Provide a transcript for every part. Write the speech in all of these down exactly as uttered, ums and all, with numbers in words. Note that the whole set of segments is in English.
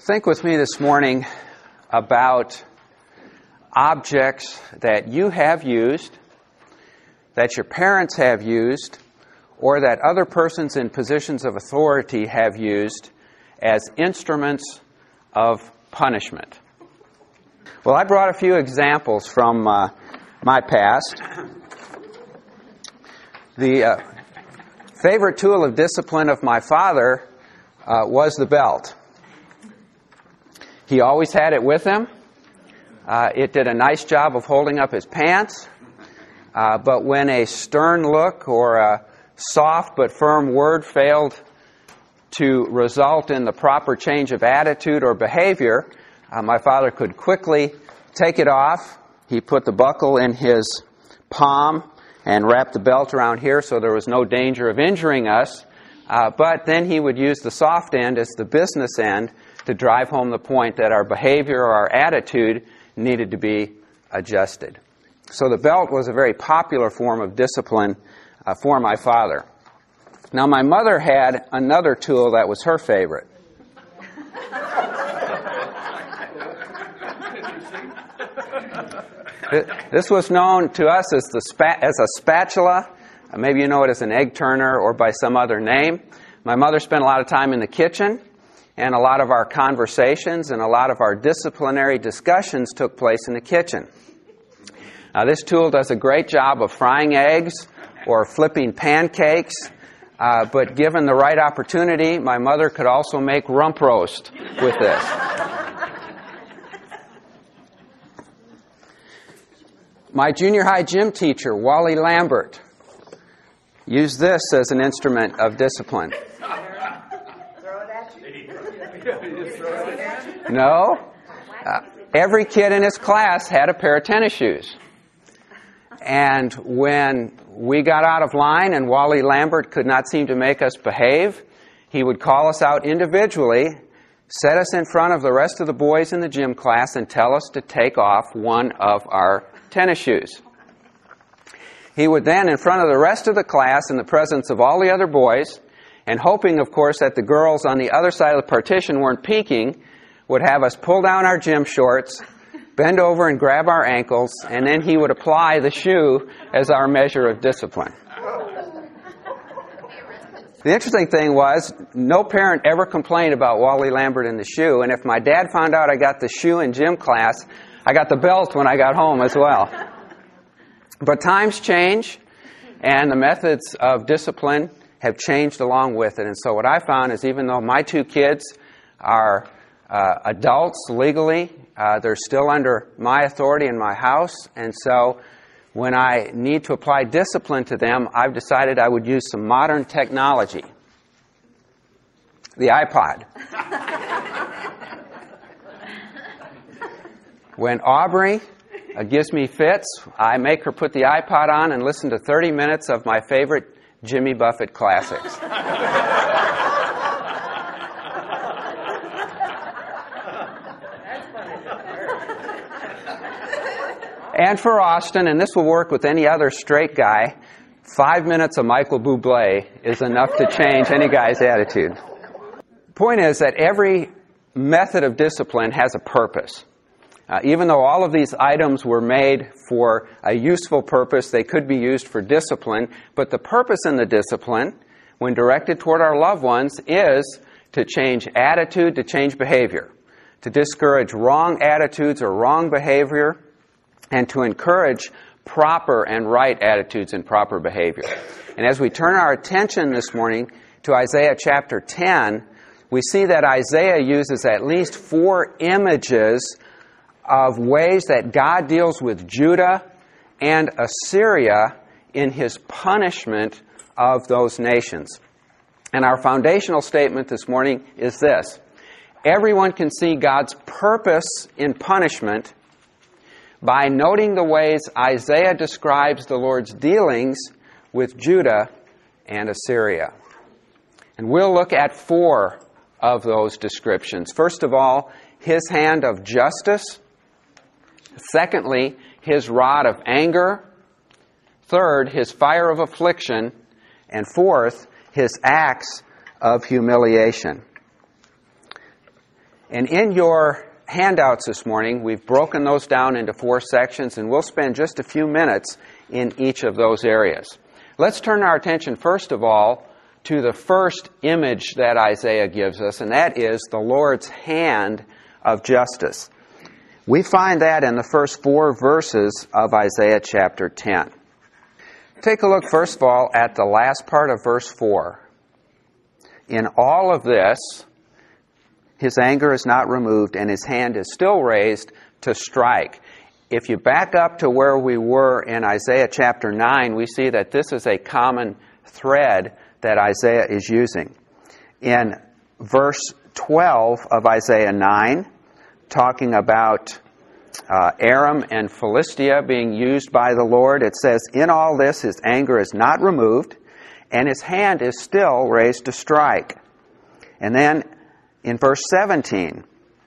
Think with me this morning about objects that you have used, that your parents have used, or that other persons in positions of authority have used as instruments of punishment. Well, I brought a few examples from uh, my past. The uh, favorite tool of discipline of my father uh, was the belt. He always had it with him. Uh, it did a nice job of holding up his pants. Uh, but when a stern look or a soft but firm word failed to result in the proper change of attitude or behavior, uh, my father could quickly take it off. He put the buckle in his palm and wrapped the belt around here so there was no danger of injuring us. Uh, but then he would use the soft end as the business end to drive home the point that our behavior or our attitude needed to be adjusted. So the belt was a very popular form of discipline uh, for my father. Now, my mother had another tool that was her favorite. This was known to us as the spa- as a spatula. Uh, maybe you know it as an egg turner or by some other name. My mother spent a lot of time in the kitchen, and a lot of our conversations and a lot of our disciplinary discussions took place in the kitchen. Now, this tool does a great job of frying eggs or flipping pancakes, uh, but given the right opportunity, my mother could also make rump roast with this. My junior high gym teacher, Wally Lambert, used this as an instrument of discipline. No. Uh, every kid in his class had a pair of tennis shoes. And when we got out of line and Wally Lambert could not seem to make us behave, he would call us out individually, set us in front of the rest of the boys in the gym class, and tell us to take off one of our tennis shoes. He would then, in front of the rest of the class, in the presence of all the other boys, and hoping, of course, that the girls on the other side of the partition weren't peeking, would have us pull down our gym shorts, bend over and grab our ankles, and then he would apply the shoe as our measure of discipline. The interesting thing was, no parent ever complained about Wally Lambert and the shoe, and if my dad found out I got the shoe in gym class, I got the belt when I got home as well. But times change, and the methods of discipline have changed along with it. And so what I found is even though my two kids are uh, adults legally, uh, they're still under my authority in my house. And so when I need to apply discipline to them, I've decided I would use some modern technology. The iPod. When Aubrey uh, gives me fits, I make her put the iPod on and listen to thirty minutes of my favorite Jimmy Buffett classics. And for Austin, and this will work with any other straight guy, five minutes of Michael Bublé is enough to change any guy's attitude. Point is that every method of discipline has a purpose. Uh, even though all of these items were made for a useful purpose, they could be used for discipline. But the purpose in the discipline, when directed toward our loved ones, is to change attitude, to change behavior, to discourage wrong attitudes or wrong behavior, and to encourage proper and right attitudes and proper behavior. And as we turn our attention this morning to Isaiah chapter ten, we see that Isaiah uses at least four images of ways that God deals with Judah and Assyria in his punishment of those nations. And our foundational statement this morning is this: everyone can see God's purpose in punishment by noting the ways Isaiah describes the Lord's dealings with Judah and Assyria. And we'll look at four of those descriptions. First of all, his hand of justice. Secondly, his rod of anger. Third, his fire of affliction. And fourth, his acts of humiliation. And in your handouts this morning, we've broken those down into four sections, and we'll spend just a few minutes in each of those areas. Let's turn our attention, first of all, to the first image that Isaiah gives us, and that is the Lord's hand of justice. We find that in the first four verses of Isaiah chapter ten. Take a look, first of all, at the last part of verse four. In all of this, his anger is not removed, and his hand is still raised to strike. If you back up to where we were in Isaiah chapter nine, we see that this is a common thread that Isaiah is using. In verse twelve of Isaiah nine, talking about uh, Aram and Philistia being used by the Lord, it says, in all this his anger is not removed, and his hand is still raised to strike. And then in verse seventeen,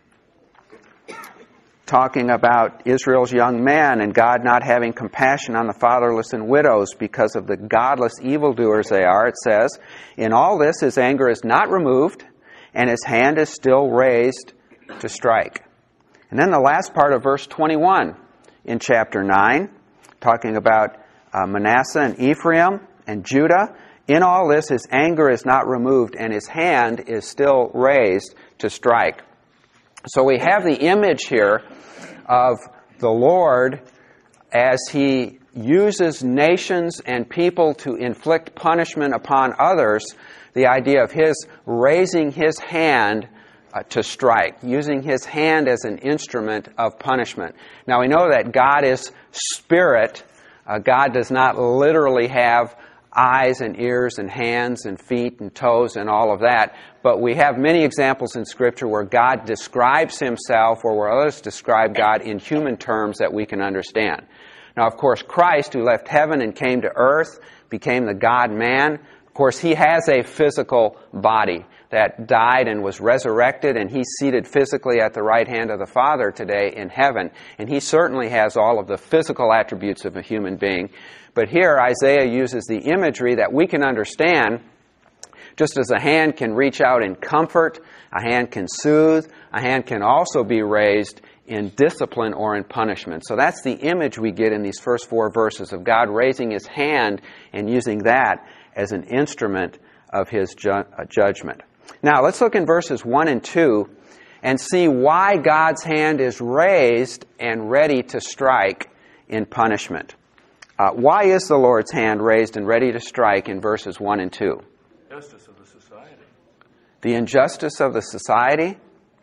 talking about Israel's young men and God not having compassion on the fatherless and widows because of the godless evildoers they are, it says, in all this his anger is not removed, and his hand is still raised to strike. And then the last part of verse twenty-one in chapter nine, talking about uh, Manasseh and Ephraim and Judah, in all this his anger is not removed, and his hand is still raised to strike. So we have the image here of the Lord as he uses nations and people to inflict punishment upon others, the idea of his raising his hand uh, to strike, using his hand as an instrument of punishment. Now we know that God is spirit. Uh, God does not literally have eyes and ears and hands and feet and toes and all of that. But we have many examples in Scripture where God describes himself or where others describe God in human terms that we can understand. Now, of course, Christ, who left heaven and came to earth, became the God-man. Of course, he has a physical body that died and was resurrected, and he's seated physically at the right hand of the Father today in heaven. And he certainly has all of the physical attributes of a human being. But here Isaiah uses the imagery that we can understand. Just as a hand can reach out in comfort, a hand can soothe, a hand can also be raised in discipline or in punishment. So that's the image we get in these first four verses of God raising his hand and using that as an instrument of his ju- uh, judgment. Now let's look in verses one and two and see why God's hand is raised and ready to strike in punishment. Uh, why is the Lord's hand raised and ready to strike in verses one and two? Justice of the society. The injustice of the society?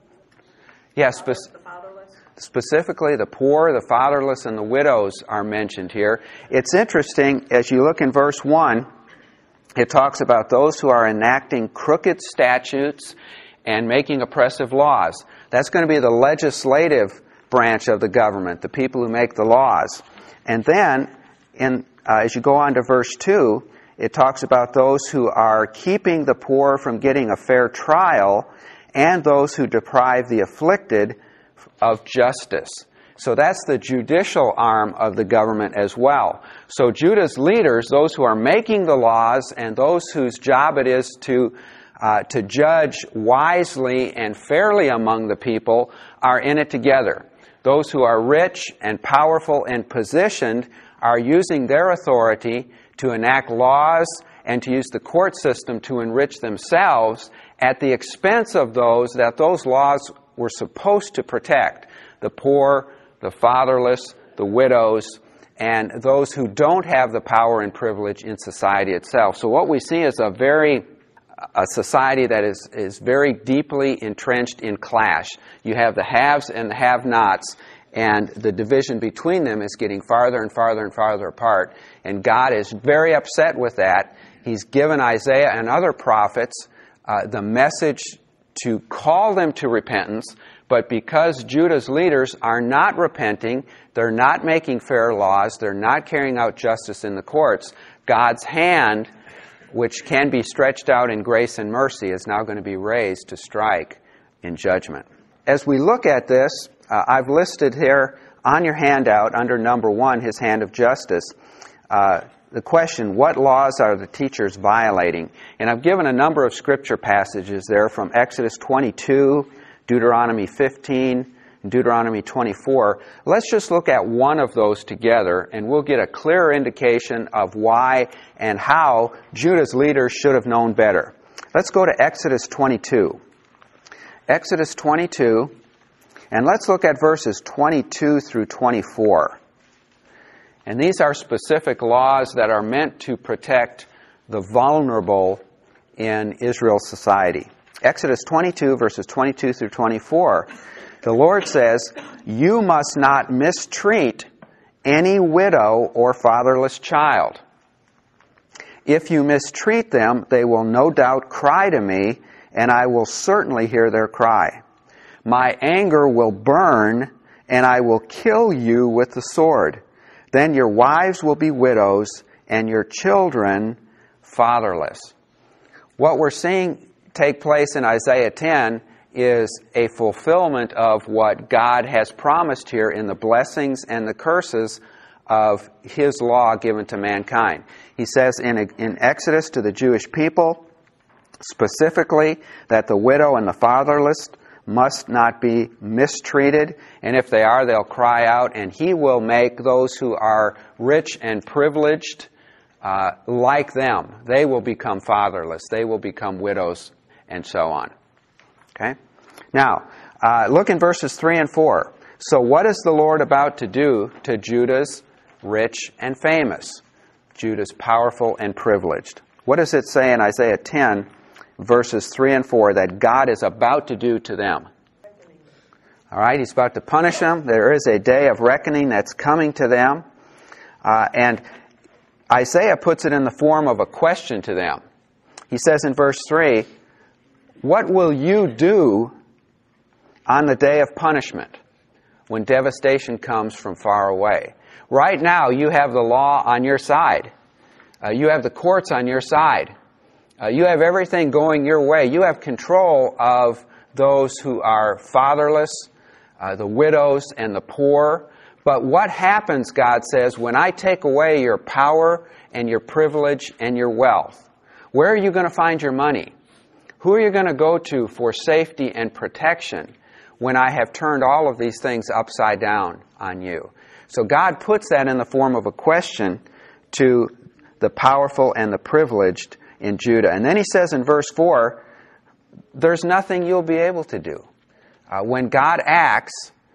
Yes, yeah, spe- the specifically the poor, the fatherless, and the widows are mentioned here. It's interesting, as you look in verse one, it talks about those who are enacting crooked statutes and making oppressive laws. That's going to be the legislative branch of the government, the people who make the laws. And then, in, uh, as you go on to verse two, it talks about those who are keeping the poor from getting a fair trial and those who deprive the afflicted of justice. So that's the judicial arm of the government as well. So Judah's leaders, those who are making the laws and those whose job it is to uh, to judge wisely and fairly among the people, are in it together. Those who are rich and powerful and positioned are using their authority to enact laws and to use the court system to enrich themselves at the expense of those that those laws were supposed to protect: the poor, the fatherless, the widows, and those who don't have the power and privilege in society itself. So what we see is a very a society that is, is very deeply entrenched in clash. You have the haves and the have-nots, and the division between them is getting farther and farther and farther apart. And God is very upset with that. He's given Isaiah and other prophets uh, the message to call them to repentance, but because Judah's leaders are not repenting, they're not making fair laws, they're not carrying out justice in the courts, God's hand, which can be stretched out in grace and mercy, is now going to be raised to strike in judgment. As we look at this, uh, I've listed here on your handout under number one, his hand of justice, uh, the question, what laws are the teachers violating? And I've given a number of scripture passages there from Exodus twenty-two Deuteronomy fifteen, and Deuteronomy twenty-four. Let's just look at one of those together, and we'll get a clearer indication of why and how Judah's leaders should have known better. Let's go to Exodus twenty-two. Exodus twenty-two, and let's look at verses twenty-two through twenty-four. And these are specific laws that are meant to protect the vulnerable in Israel's society. Exodus twenty-two, verses twenty-two through twenty-four. The Lord says, "You must not mistreat any widow or fatherless child. If you mistreat them, they will no doubt cry to me, and I will certainly hear their cry. My anger will burn, and I will kill you with the sword. Then your wives will be widows, and your children fatherless." What we're seeing take place in Isaiah ten is a fulfillment of what God has promised here in the blessings and the curses of His law given to mankind. He says in, in Exodus to the Jewish people, specifically, that the widow and the fatherless must not be mistreated, and if they are, they'll cry out, and He will make those who are rich and privileged uh, like them. They will become fatherless. They will become widows, and so on. Okay? Now, uh, look in verses three and four. So what is the Lord about to do to Judah's rich and famous? Judah's powerful and privileged. What does it say in Isaiah ten, verses three and four, that God is about to do to them? All right, He's about to punish them. There is a day of reckoning that's coming to them. Uh, and Isaiah puts it in the form of a question to them. He says in verse three, "What will you do on the day of punishment, when devastation comes from far away?" Right now, you have the law on your side. Uh, you have the courts on your side. Uh, you have everything going your way. You have control of those who are fatherless, uh, the widows and the poor. But what happens, God says, when I take away your power and your privilege and your wealth? Where are you going to find your money? Who are you going to go to for safety and protection when I have turned all of these things upside down on you? So God puts that in the form of a question to the powerful and the privileged in Judah. And then He says in verse four, there's nothing you'll be able to do. Uh, when God acts,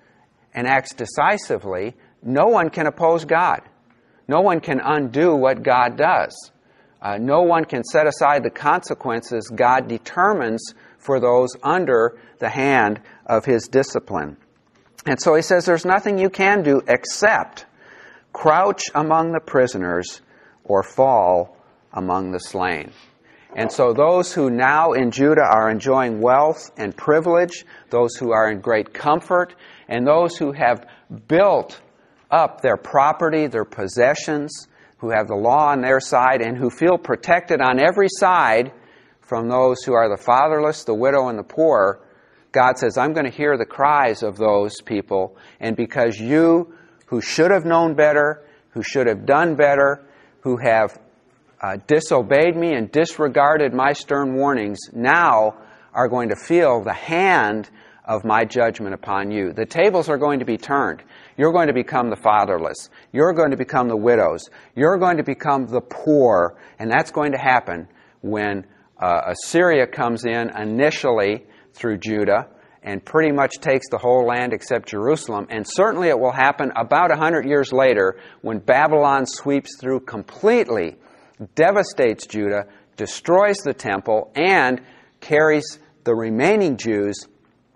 and acts decisively, no one can oppose God. No one can undo what God does. Uh, no one can set aside the consequences God determines for those under the hand of His discipline. And so He says there's nothing you can do except crouch among the prisoners or fall among the slain. And so those who now in Judah are enjoying wealth and privilege, those who are in great comfort, and those who have built up their property, their possessions, who have the law on their side, and who feel protected on every side from those who are the fatherless, the widow, and the poor, God says, I'm going to hear the cries of those people, and because you, who should have known better, who should have done better, who have uh, disobeyed me and disregarded my stern warnings, now are going to feel the hand of my judgment upon you. The tables are going to be turned. You're going to become the fatherless. You're going to become the widows. You're going to become the poor. And that's going to happen when uh, Assyria comes in initially through Judah and pretty much takes the whole land except Jerusalem. And certainly it will happen about a hundred years later when Babylon sweeps through completely, devastates Judah, destroys the temple, and carries the remaining Jews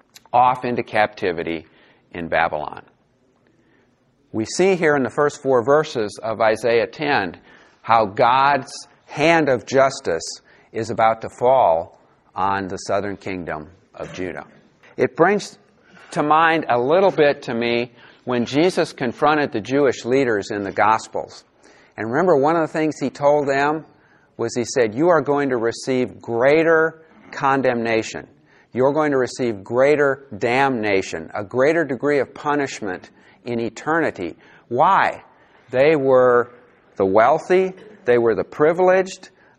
off into captivity in Babylon. We see here in the first four verses of Isaiah ten how God's hand of justice is about to fall on the southern kingdom of Judah. It brings to mind a little bit to me when Jesus confronted the Jewish leaders in the Gospels. And remember, one of the things He told them was He said, you are going to receive greater condemnation. You're going to receive greater damnation, a greater degree of punishment in eternity. Why? They were the wealthy, they were the privileged,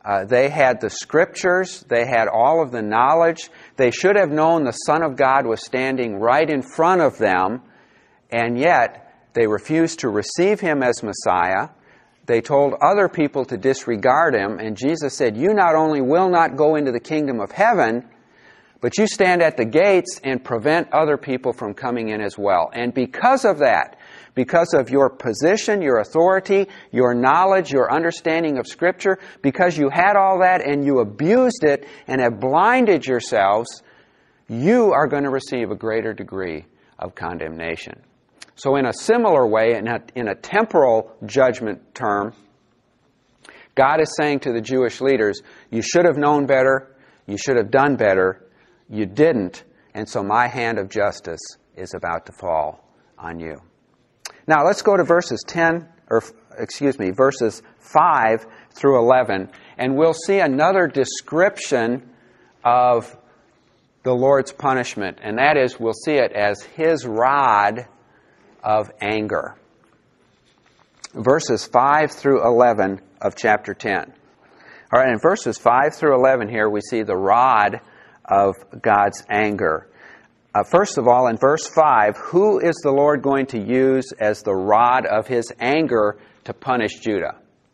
Uh, they had the Scriptures. They had all of the knowledge. They should have known the Son of God was standing right in front of them, and yet they refused to receive Him as Messiah. They told other people to disregard Him, and Jesus said, you not only will not go into the kingdom of heaven, but you stand at the gates and prevent other people from coming in as well. And because of that, because of your position, your authority, your knowledge, your understanding of Scripture, because you had all that and you abused it and have blinded yourselves, you are going to receive a greater degree of condemnation. So in a similar way, in a, in a temporal judgment term, God is saying to the Jewish leaders, you should have known better, you should have done better, you didn't, and so my hand of justice is about to fall on you. Now let's go to verses ten, or excuse me, verses five through eleven, and we'll see another description of the Lord's punishment, and that is, we'll see it as His rod of anger. Verses five through eleven of chapter ten. All right, in verses five through eleven here, we see the rod of God's anger. Uh, first of all, in verse five, who is the Lord going to use as the rod of His anger to punish Judah?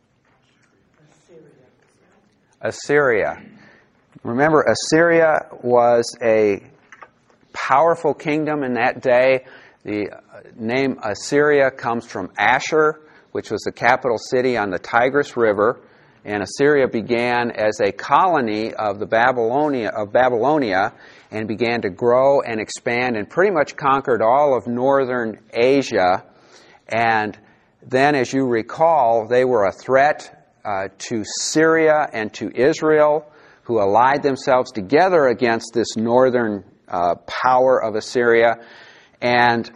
Assyria. Assyria. Remember, Assyria was a powerful kingdom in that day. The name Assyria comes from Ashur, which was the capital city on the Tigris River. And Assyria began as a colony of the Babylonia of Babylonia and began to grow and expand and pretty much conquered all of northern Asia. And then, as you recall, they were a threat uh, to Syria and to Israel, who allied themselves together against this northern uh, power of Assyria. And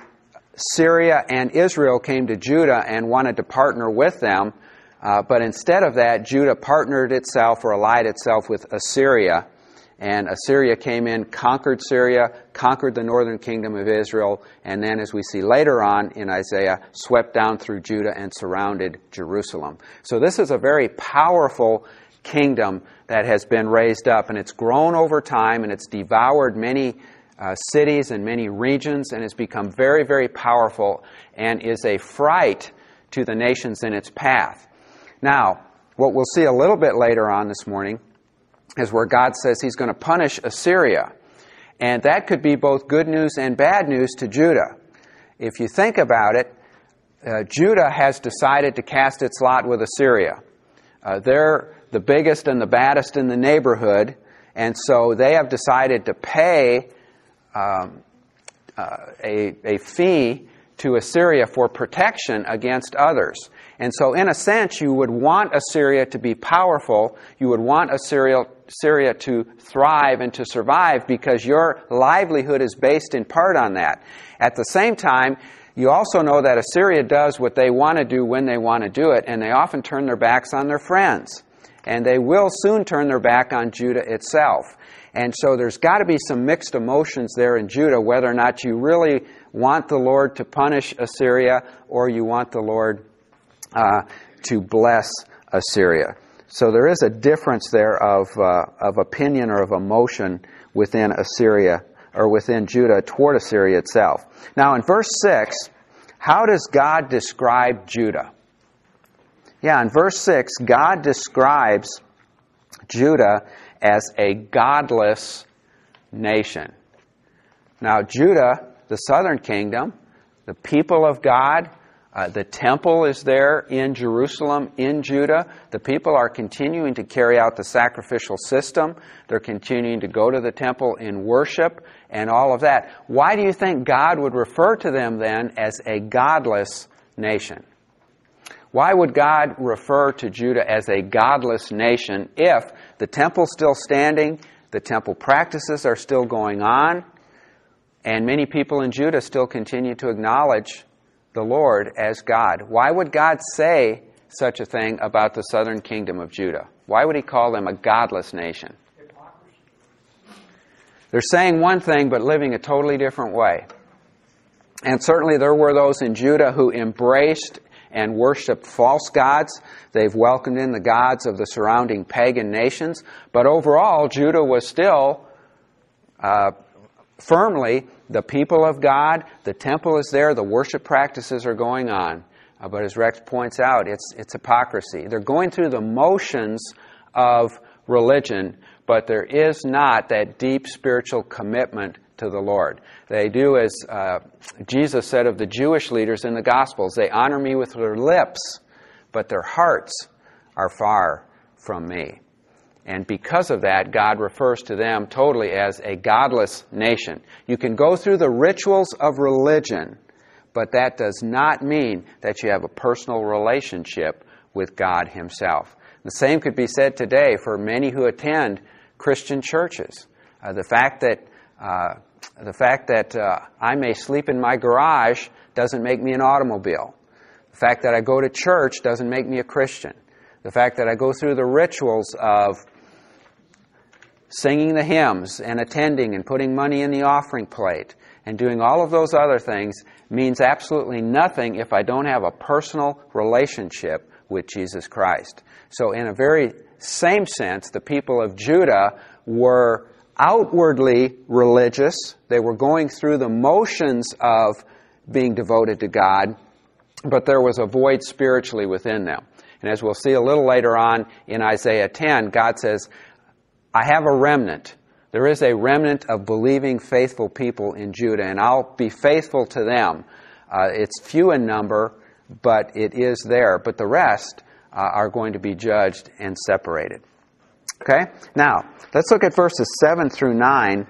Syria and Israel came to Judah and wanted to partner with them. Uh, but instead of that, Judah partnered itself or allied itself with Assyria. And Assyria came in, conquered Syria, conquered the northern kingdom of Israel, and then, as we see later on in Isaiah, swept down through Judah and surrounded Jerusalem. So this is a very powerful kingdom that has been raised up, and it's grown over time, and it's devoured many uh, cities and many regions, and has become very, very powerful, and is a fright to the nations in its path. Now, what we'll see a little bit later on this morning is where God says He's going to punish Assyria. And that could be both good news and bad news to Judah. If you think about it, uh, Judah has decided to cast its lot with Assyria. Uh, they're the biggest and the baddest in the neighborhood, and so they have decided to pay um, uh, a, a fee to Assyria for protection against others. And so, in a sense, you would want Assyria to be powerful. You would want Assyria, Assyria to thrive and to survive, because your livelihood is based in part on that. At the same time, you also know that Assyria does what they want to do when they want to do it, and they often turn their backs on their friends. And they will soon turn their back on Judah itself. And so there's got to be some mixed emotions there in Judah, whether or not you really want the Lord to punish Assyria or you want the Lord uh, to bless Assyria. So there is a difference there of uh, of opinion or of emotion within Assyria or within Judah toward Assyria itself. Now in verse six, how does God describe Judah? Yeah, in verse six, God describes Judah as a godless nation. Now, Judah, the southern kingdom, the people of God, uh, the temple is there in Jerusalem, in Judah. The people are continuing to carry out the sacrificial system. They're continuing to go to the temple in worship and all of that. Why do you think God would refer to them then as a godless nation? Why would God refer to Judah as a godless nation if the temple's still standing, the temple practices are still going on, and many people in Judah still continue to acknowledge the Lord as God? Why would God say such a thing about the southern kingdom of Judah? Why would He call them a godless nation? They're saying one thing but living a totally different way. And certainly there were those in Judah who embraced and worshiped false gods. They've welcomed in the gods of the surrounding pagan nations. But overall, Judah was still uh, firmly the people of God. The temple is there. The worship practices are going on. Uh, but as Rex points out, it's it's hypocrisy. They're going through the motions of religion, but there is not that deep spiritual commitment to the Lord. They do as uh, Jesus said of the Jewish leaders in the Gospels, they honor me with their lips, but their hearts are far from me. And because of that, God refers to them totally as a godless nation. You can go through the rituals of religion, but that does not mean that you have a personal relationship with God Himself. The same could be said today for many who attend Christian churches. Uh, the fact that uh, the fact that uh, I may sleep in my garage doesn't make me an automobile. The fact that I go to church doesn't make me a Christian. The fact that I go through the rituals of singing the hymns and attending and putting money in the offering plate and doing all of those other things means absolutely nothing if I don't have a personal relationship with Jesus Christ. So in a very same sense, the people of Judah were outwardly religious. They were going through the motions of being devoted to God, but there was a void spiritually within them. And as we'll see a little later on in Isaiah ten, God says, I have a remnant. There is a remnant of believing, faithful people in Judah, and I'll be faithful to them. Uh, it's few in number, but it is there. But the rest uh, are going to be judged and separated. Okay? Now, let's look at verses seven through nine.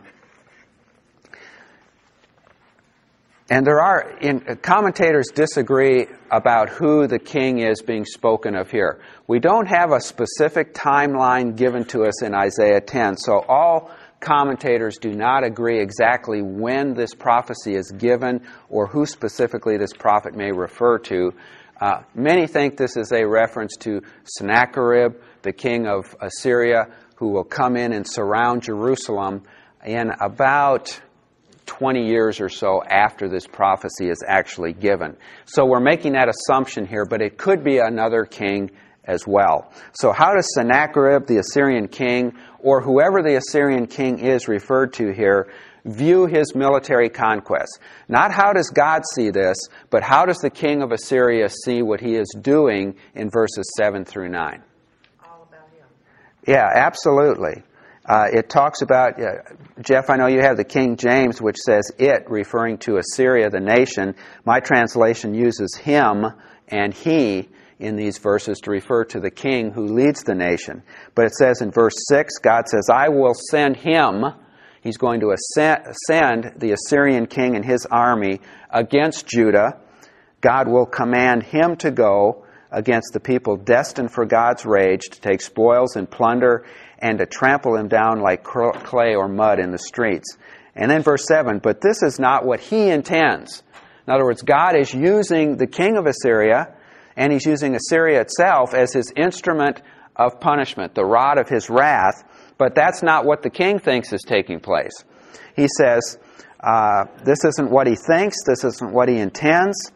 And there are, in, commentators disagree about who the king is being spoken of here. We don't have a specific timeline given to us in Isaiah ten, so all commentators do not agree exactly when this prophecy is given or who specifically this prophet may refer to. Uh, many think this is a reference to Sennacherib, the king of Assyria, who will come in and surround Jerusalem in about twenty years or so after this prophecy is actually given. So we're making that assumption here, but it could be another king as well. So how does Sennacherib, the Assyrian king, or whoever the Assyrian king is referred to here, view his military conquest? Not how does God see this, but how does the king of Assyria see what he is doing in verses seven through nine? All about him. Yeah, absolutely. Uh, it talks about, uh, Jeff, I know you have the King James, which says it, referring to Assyria, the nation. My translation uses him and he in these verses to refer to the king who leads the nation. But it says in verse six, God says, I will send him. He's going to send the Assyrian king and his army against Judah. God will command him to go against the people destined for God's rage, to take spoils and plunder, and to trample them down like clay or mud in the streets. And then verse seven, but this is not what he intends. In other words, God is using the king of Assyria, and he's using Assyria itself as his instrument of punishment, the rod of his wrath, but that's not what the king thinks is taking place. He says, uh, this isn't what he thinks, this isn't what he intends,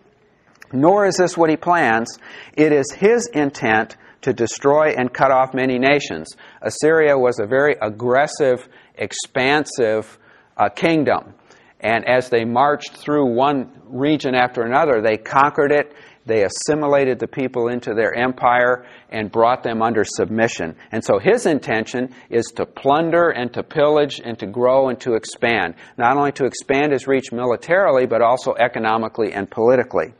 nor is this what he plans. It is his intent to destroy and cut off many nations. Assyria was a very aggressive, expansive uh, kingdom. And as they marched through one region after another, they conquered it, they assimilated the people into their empire and brought them under submission. And so his intention is to plunder and to pillage and to grow and to expand. Not only to expand his reach militarily, but also economically and politically.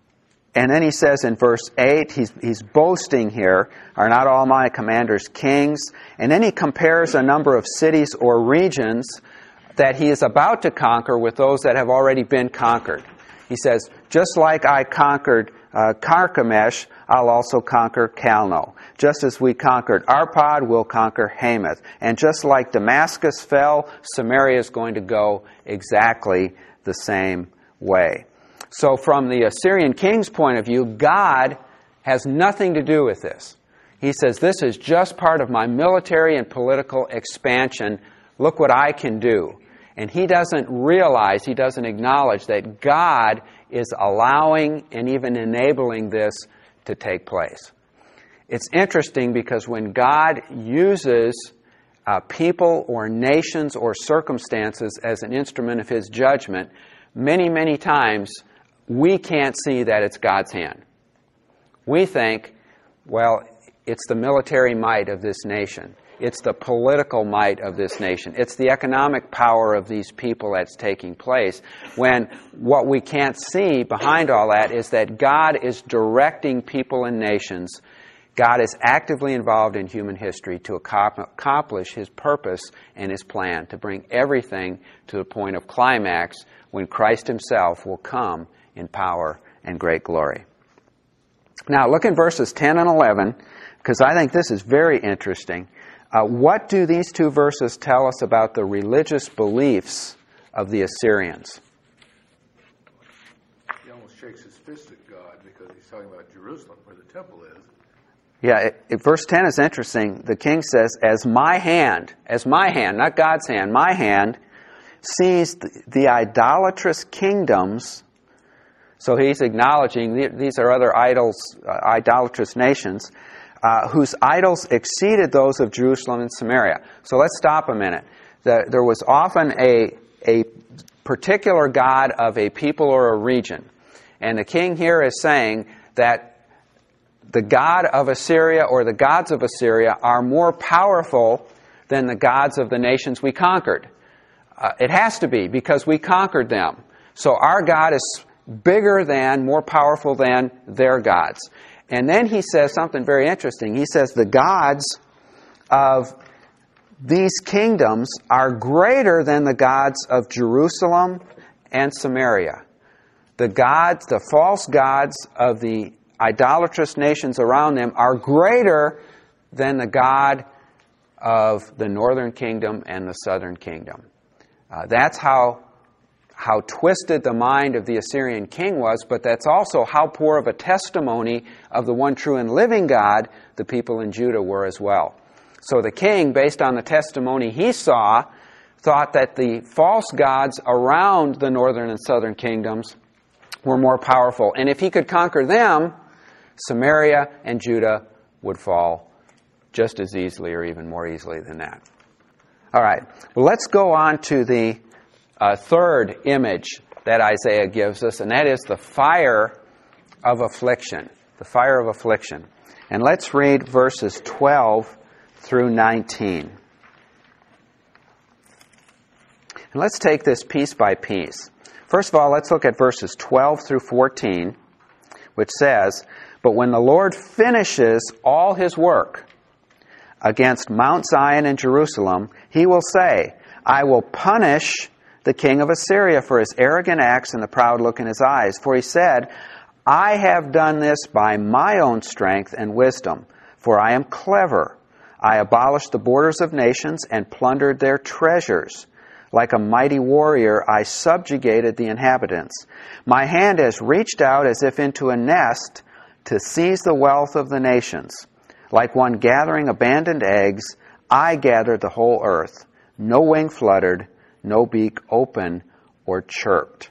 And then he says in verse eight, he's, he's boasting here, are not all my commanders kings? And then he compares a number of cities or regions that he is about to conquer with those that have already been conquered. He says, just like I conquered uh, Carchemish, I'll also conquer Calno. Just as we conquered Arpad, we'll conquer Hamath. And just like Damascus fell, Samaria is going to go exactly the same way. So from the Assyrian king's point of view, God has nothing to do with this. He says, this is just part of my military and political expansion. Look what I can do. And he doesn't realize, he doesn't acknowledge that God is allowing and even enabling this to take place. It's interesting because when God uses uh, people or nations or circumstances as an instrument of His judgment, many, many times we can't see that it's God's hand. We think, well, it's the military might of this nation. It's the political might of this nation. It's the economic power of these people that's taking place. When what we can't see behind all that is that God is directing people and nations. God is actively involved in human history to accomplish His purpose and His plan, to bring everything to the point of climax when Christ Himself will come in power and great glory. Now, look in verses ten and eleven, because I think this is very interesting. Uh, what do these two verses tell us about the religious beliefs of the Assyrians? He almost shakes his fist at God because he's talking about Jerusalem, where the temple is. Yeah, it, it, verse ten is interesting. The king says, as my hand, as my hand, not God's hand, my hand sees the, the idolatrous kingdoms. So he's acknowledging the, these are other idols, uh, idolatrous nations, Uh, whose idols exceeded those of Jerusalem and Samaria. So let's stop a minute. The, there was often a, a particular god of a people or a region. And the king here is saying that the god of Assyria or the gods of Assyria are more powerful than the gods of the nations we conquered. Uh, it has to be, because we conquered them. So our God is bigger than, more powerful than their gods. And then he says something very interesting. He says the gods of these kingdoms are greater than the gods of Jerusalem and Samaria. The gods, the false gods of the idolatrous nations around them are greater than the God of the northern kingdom and the southern kingdom. Uh, that's how how twisted the mind of the Assyrian king was, but that's also how poor of a testimony of the one true and living God the people in Judah were as well. So the king, based on the testimony he saw, thought that the false gods around the northern and southern kingdoms were more powerful. And if he could conquer them, Samaria and Judah would fall just as easily or even more easily than that. All right, well, let's go on to the uh, third image that Isaiah gives us, and that is the fire of affliction. The fire of affliction. And let's read verses twelve through nineteen. And let's take this piece by piece. First of all, let's look at verses twelve through fourteen, which says, "But when the Lord finishes all His work against Mount Zion and Jerusalem, He will say, I will punish the king of Assyria for his arrogant acts and the proud look in his eyes. For he said, I have done this by my own strength and wisdom, for I am clever. I abolished the borders of nations and plundered their treasures. Like a mighty warrior, I subjugated the inhabitants. My hand has reached out as if into a nest to seize the wealth of the nations. Like one gathering abandoned eggs, I gathered the whole earth. No wing fluttered, no beak open or chirped."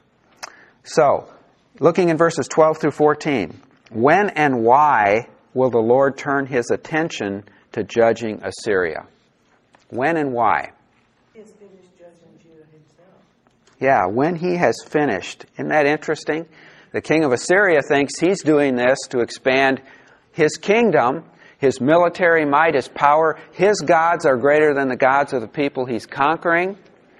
So, looking in verses twelve through fourteen, when and why will the Lord turn His attention to judging Assyria? When and why? He has finished judging Judah Himself. Yeah, when He has finished. Isn't that interesting? The king of Assyria thinks he's doing this to expand his kingdom, his military might, his power. His gods are greater than the gods of the people he's conquering.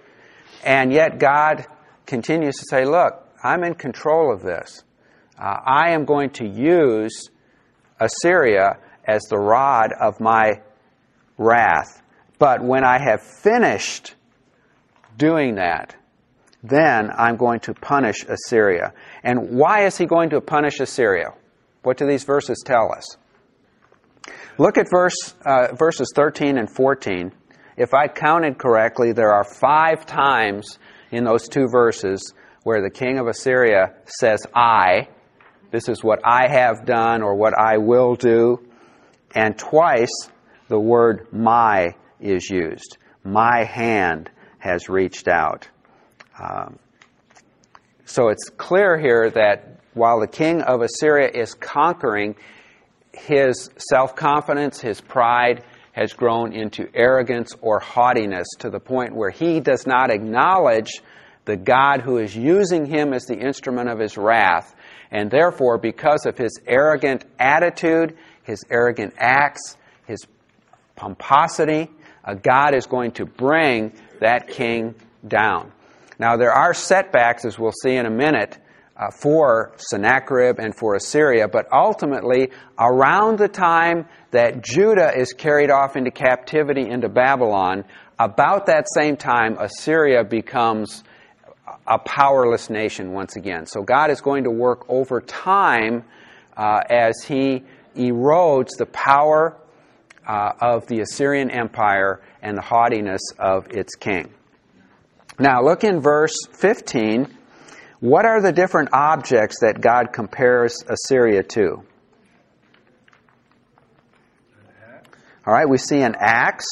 And yet God continues to say, look, I'm in control of this. Uh, I am going to use Assyria as the rod of my wrath. But when I have finished doing that, then I'm going to punish Assyria. And why is He going to punish Assyria? What do these verses tell us? Look at verse uh, verses thirteen and fourteen. If I counted correctly, there are five times in those two verses where the king of Assyria says, I. This is what I have done or what I will do. And twice the word my is used. My hand has reached out. Um, so it's clear here that while the king of Assyria is conquering, his self-confidence, his pride has grown into arrogance or haughtiness to the point where he does not acknowledge the God who is using him as the instrument of his wrath. And therefore, because of his arrogant attitude, his arrogant acts, his pomposity, uh, God is going to bring that king down. Now, there are setbacks, as we'll see in a minute, uh, for Sennacherib and for Assyria, but ultimately, around the time that Judah is carried off into captivity into Babylon, about that same time, Assyria becomes a powerless nation once again. So God is going to work over time uh, as He erodes the power uh, of the Assyrian Empire and the haughtiness of its king. Now look in verse fifteen. What are the different objects that God compares Assyria to? All right, we see an axe.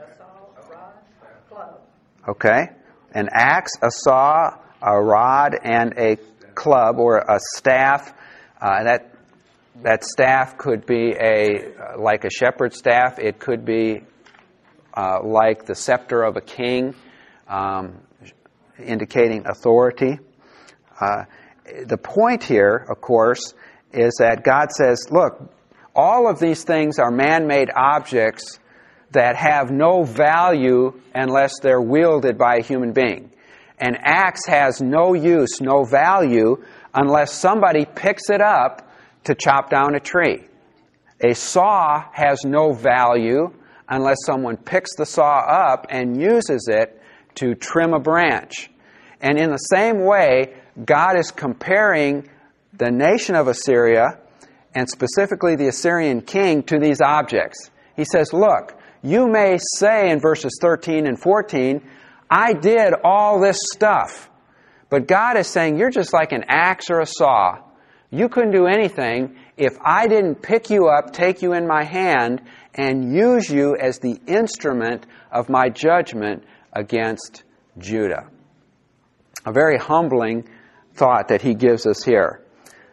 Okay. An axe, a saw, a rod, and a club or a staff. Uh, that that staff could be a like a shepherd's staff. It could be uh, like the scepter of a king, um, indicating authority. Uh, the point here, of course, is that God says, look, all of these things are man-made objects that have no value unless they're wielded by a human being. An axe has no use, no value, unless somebody picks it up to chop down a tree. A saw has no value unless someone picks the saw up and uses it to trim a branch. And in the same way, God is comparing the nation of Assyria, and specifically the Assyrian king, to these objects. He says, look, you may say in verses thirteen and fourteen, I did all this stuff. But God is saying, you're just like an axe or a saw. You couldn't do anything if I didn't pick you up, take you in my hand, and use you as the instrument of my judgment against Judah. A very humbling thought that he gives us here.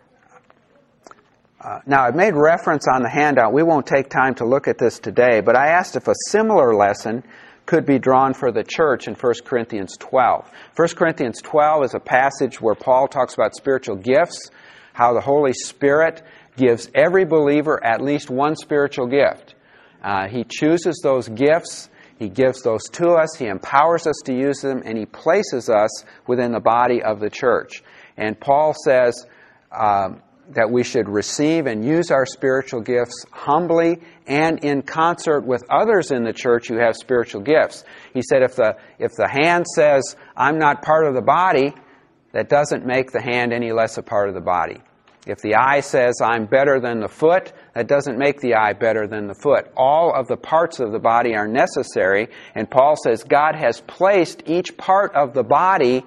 Uh, now, I've made reference on the handout. We won't take time to look at this today, but I asked if a similar lesson could be drawn for the church in First Corinthians twelve. First Corinthians twelve is a passage where Paul talks about spiritual gifts, how the Holy Spirit gives every believer at least one spiritual gift. Uh, he chooses those gifts, He gives those to us, He empowers us to use them, and He places us within the body of the church. And Paul says um, that we should receive and use our spiritual gifts humbly and in concert with others in the church who have spiritual gifts. He said if the if the hand says, I'm not part of the body, that doesn't make the hand any less a part of the body. If the eye says, I'm better than the foot, that doesn't make the eye better than the foot. All of the parts of the body are necessary, and Paul says God has placed each part of the body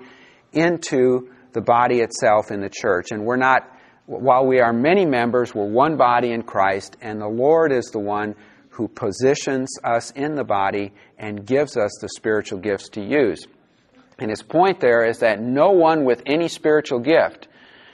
into the body itself in the church. And we're not, while we are many members, we're one body in Christ, and the Lord is the one who positions us in the body and gives us the spiritual gifts to use. And his point there is that no one with any spiritual gift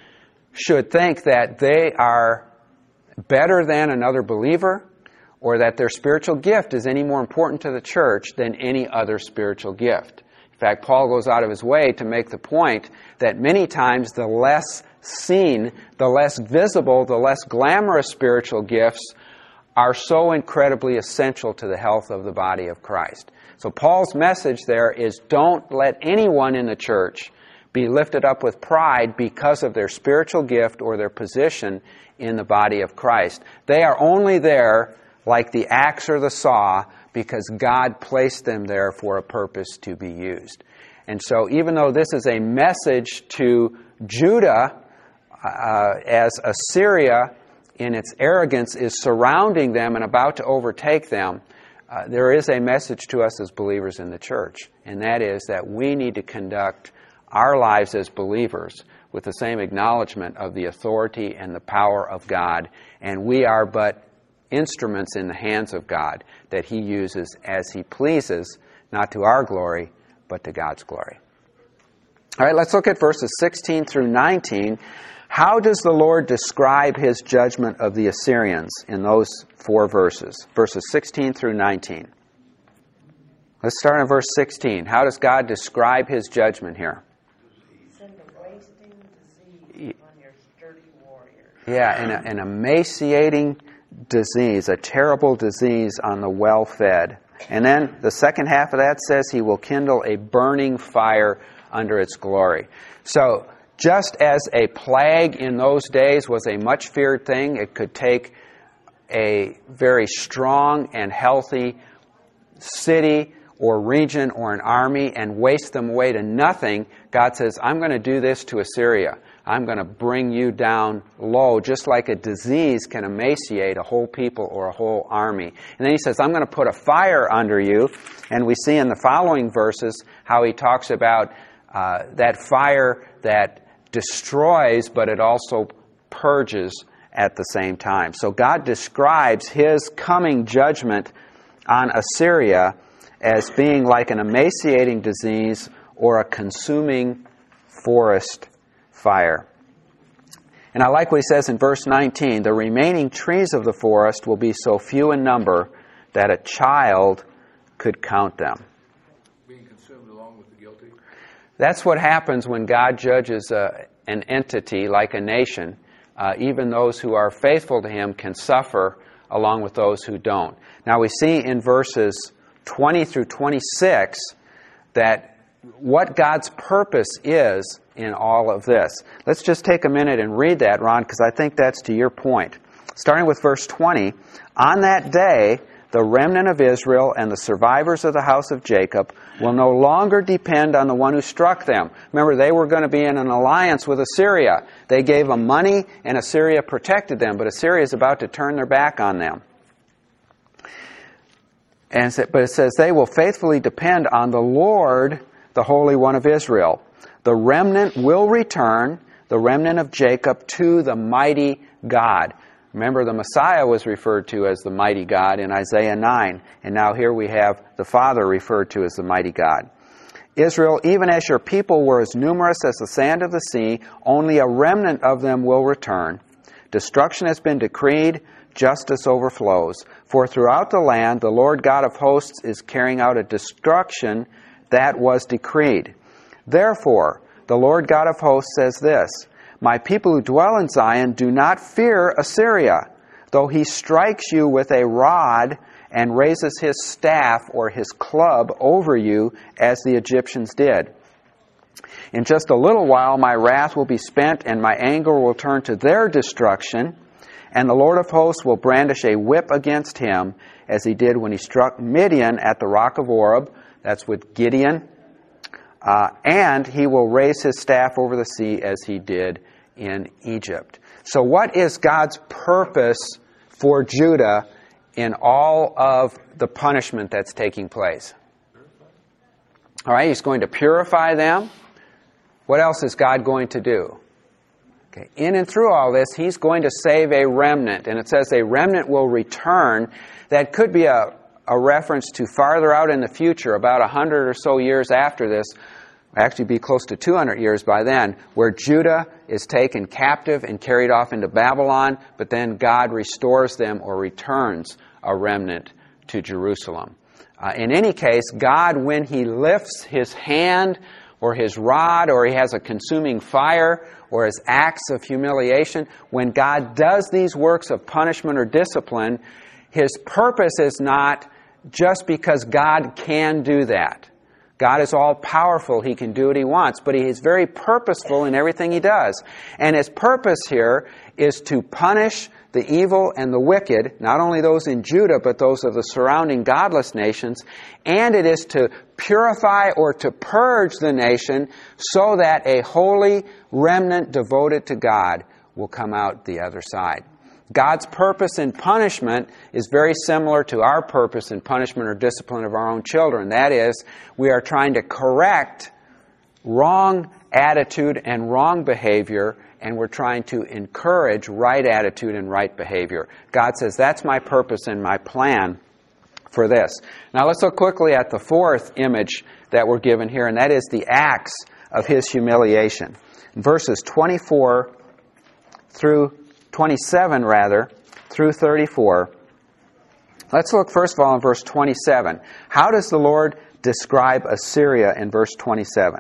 should think that they are better than another believer or that their spiritual gift is any more important to the church than any other spiritual gift. In fact, Paul goes out of his way to make the point that many times the less seen, the less visible, the less glamorous spiritual gifts are so incredibly essential to the health of the body of Christ. So Paul's message there is don't let anyone in the church be lifted up with pride because of their spiritual gift or their position in the body of Christ. They are only there like the axe or the saw because God placed them there for a purpose to be used. And so even though this is a message to Judah, uh, as Assyria in its arrogance is surrounding them and about to overtake them, uh, there is a message to us as believers in the church. And that is that we need to conduct our lives as believers with the same acknowledgement of the authority and the power of God. And we are but instruments in the hands of God that He uses as He pleases, not to our glory, but to God's glory. All right, let's look at verses sixteen through nineteen. How does the Lord describe His judgment of the Assyrians in those four verses? Verses sixteen through nineteen. Let's start in verse sixteen. How does God describe His judgment here? Send a wasting disease on your sturdy warriors. Yeah, an, an emaciating disease, a terrible disease on the well-fed. And then the second half of that says He will kindle a burning fire under its glory. So, just as a plague in those days was a much feared thing, it could take a very strong and healthy city or region or an army and waste them away to nothing. God says, I'm going to do this to Assyria. I'm going to bring you down low, just like a disease can emaciate a whole people or a whole army. And then He says, I'm going to put a fire under you. And we see in the following verses how He talks about uh, that fire that destroys, but it also purges at the same time. So God describes His coming judgment on Assyria as being like an emaciating disease or a consuming forest fire. And I like what He says in verse nineteen, the remaining trees of the forest will be so few in number that a child could count them. Being consumed along with the guilty? That's what happens when God judges uh, an entity like a nation. Uh, even those who are faithful to Him can suffer along with those who don't. Now we see in verses twenty through twenty-six that what God's purpose is in all of this. Let's just take a minute and read that, Ron, because I think that's to your point. Starting with verse twenty, on that day, the remnant of Israel and the survivors of the house of Jacob will no longer depend on the one who struck them. Remember, they were going to be in an alliance with Assyria. They gave them money, and Assyria protected them, but Assyria is about to turn their back on them. And but it says, they will faithfully depend on the Lord, the Holy One of Israel. The remnant will return, the remnant of Jacob, to the mighty God. Remember, the Messiah was referred to as the mighty God in Isaiah nine. And now here we have the Father referred to as the mighty God. Israel, even as your people were as numerous as the sand of the sea, only a remnant of them will return. Destruction has been decreed, justice overflows. For throughout the land, the Lord God of hosts is carrying out a destruction that was decreed. Therefore, the Lord God of hosts says this, my people who dwell in Zion do not fear Assyria, though he strikes you with a rod and raises his staff or his club over you as the Egyptians did. In just a little while my wrath will be spent and my anger will turn to their destruction, and the Lord of hosts will brandish a whip against him as he did when he struck Midian at the rock of Oreb. That's with Gideon. Uh, and he will raise his staff over the sea as he did in Egypt. So what is God's purpose for Judah in all of the punishment that's taking place? All right, He's going to purify them. What else is God going to do? Okay, in and through all this, He's going to save a remnant. And it says a remnant will return. That could be a, a reference to farther out in the future, about a hundred or so years after this, actually be close to two hundred years by then, where Judah is taken captive and carried off into Babylon, but then God restores them or returns a remnant to Jerusalem. Uh, in any case, God, when He lifts His hand or His rod or He has a consuming fire or His acts of humiliation, when God does these works of punishment or discipline, His purpose is not just because God can do that. God is all-powerful. He can do what He wants, but He is very purposeful in everything He does. And His purpose here is to punish the evil and the wicked, not only those in Judah, but those of the surrounding godless nations, and it is to purify or to purge the nation so that a holy remnant devoted to God will come out the other side. God's purpose in punishment is very similar to our purpose in punishment or discipline of our own children. That is, we are trying to correct wrong attitude and wrong behavior, and we're trying to encourage right attitude and right behavior. God says, that's my purpose and my plan for this. Now let's look quickly at the fourth image that we're given here, and that is the acts of his humiliation. In verses twenty-four through twenty-seven, rather, through thirty-four. Let's look first of all in verse twenty-seven. How does the Lord describe Assyria in verse twenty-seven?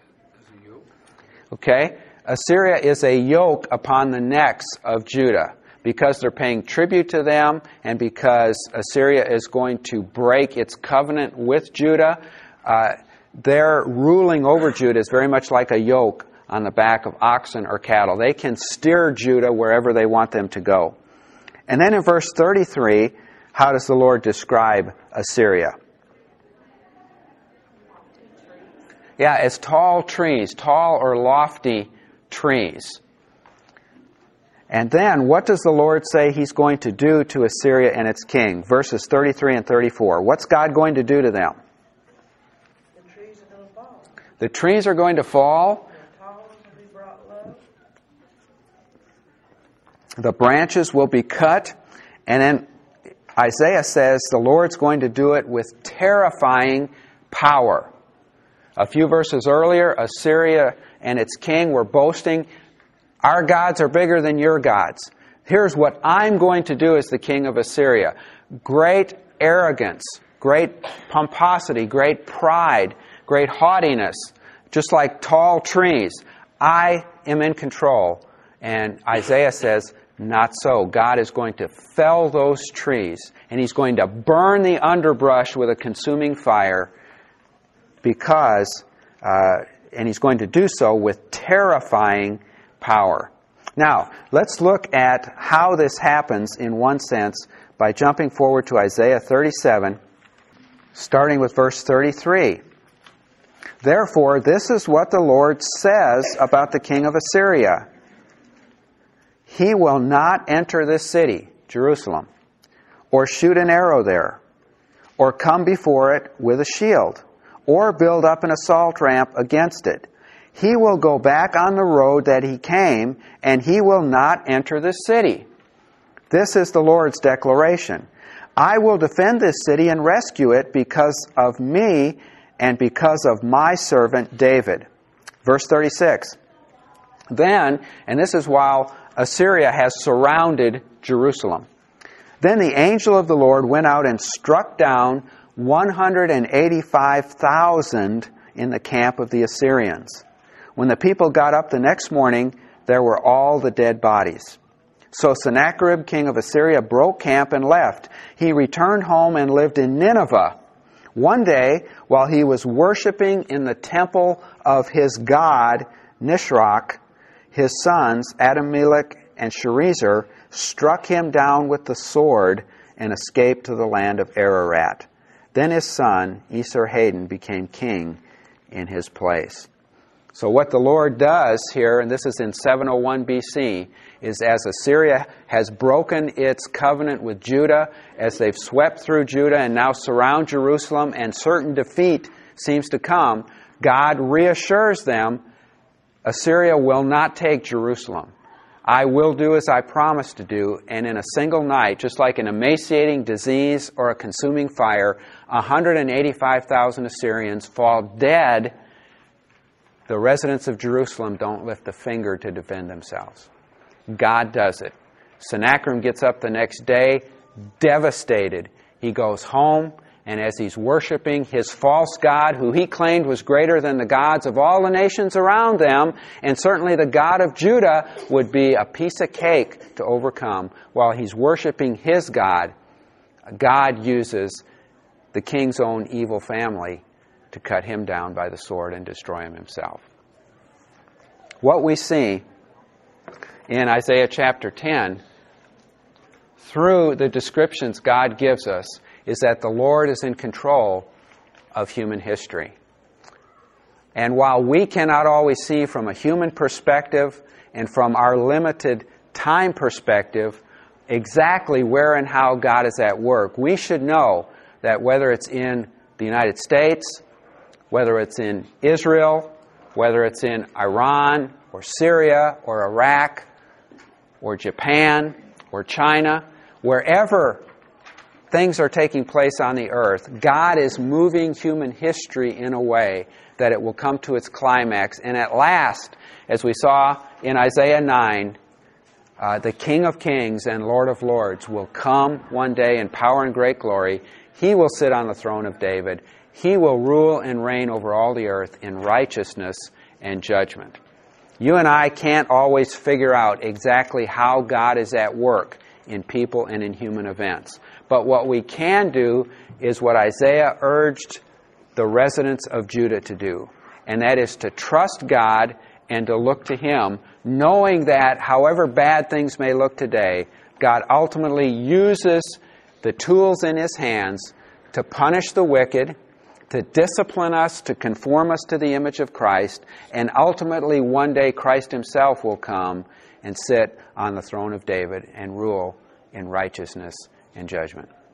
Okay, Assyria is a yoke upon the necks of Judah, because they're paying tribute to them, and because Assyria is going to break its covenant with Judah. Uh, their ruling over Judah is very much like a yoke on the back of oxen or cattle. They can steer Judah wherever they want them to go. And then in verse thirty-three, how does the Lord describe Assyria? Yeah, as tall trees, tall or lofty trees. And then, what does the Lord say He's going to do to Assyria and its king? Verses thirty-three and thirty-four. What's God going to do to them? The trees are going to fall. The trees are going to fall. The tall ones will be brought low. The branches will be cut. And then Isaiah says the Lord's going to do it with terrifying power. A few verses earlier, Assyria and its king were boasting, our gods are bigger than your gods. Here's what I'm going to do as the king of Assyria. Great arrogance, great pomposity, great pride, great haughtiness, just like tall trees. I am in control. And Isaiah says, not so. God is going to fell those trees, and He's going to burn the underbrush with a consuming fire, because, uh, and He's going to do so with terrifying power. Now, let's look at how this happens in one sense by jumping forward to Isaiah thirty-seven, starting with verse thirty-three. Therefore, this is what the Lord says about the king of Assyria. He will not enter this city, Jerusalem, or shoot an arrow there, or come before it with a shield, or build up an assault ramp against it. He will go back on the road that he came, and he will not enter this city. This is the Lord's declaration. I will defend this city and rescue it because of me and because of my servant David. Verse thirty-six. Then, and this is while Assyria has surrounded Jerusalem. Then the angel of the Lord went out and struck down one hundred eighty-five thousand in the camp of the Assyrians. When the people got up the next morning, there were all the dead bodies. So Sennacherib, king of Assyria, broke camp and left. He returned home and lived in Nineveh. One day, while he was worshiping in the temple of his god, Nisroch, his sons, Adammelech and Sharezer, struck him down with the sword and escaped to the land of Ararat. Then his son, Esarhaddon, became king in his place. So what the Lord does here, and this is in seven oh one B C, is as Assyria has broken its covenant with Judah, as they've swept through Judah and now surround Jerusalem, and certain defeat seems to come, God reassures them, Assyria will not take Jerusalem. I will do as I promised to do, and in a single night, just like an emaciating disease or a consuming fire, one hundred eighty-five thousand Assyrians fall dead. The residents of Jerusalem don't lift a finger to defend themselves. God does it. Sennacherib gets up the next day, devastated. He goes home, and as he's worshiping his false god, who he claimed was greater than the gods of all the nations around them, and certainly the God of Judah would be a piece of cake to overcome, while he's worshiping his God, God uses the king's own evil family to cut him down by the sword and destroy him himself. What we see in Isaiah chapter ten, through the descriptions God gives us, is that the Lord is in control of human history. And while we cannot always see from a human perspective and from our limited time perspective exactly where and how God is at work, we should know that whether it's in the United States, whether it's in Israel, whether it's in Iran or Syria or Iraq or Japan or China, wherever things are taking place on the earth. God is moving human history in a way that it will come to its climax. And at last, as we saw in Isaiah nine, uh, the King of Kings and Lord of Lords will come one day in power and great glory. He will sit on the throne of David. He will rule and reign over all the earth in righteousness and judgment. You and I can't always figure out exactly how God is at work in people and in human events. But what we can do is what Isaiah urged the residents of Judah to do, and that is to trust God and to look to Him, knowing that however bad things may look today, God ultimately uses the tools in His hands to punish the wicked, to discipline us, to conform us to the image of Christ, and ultimately one day Christ Himself will come and sit on the throne of David and rule in righteousness and judgment.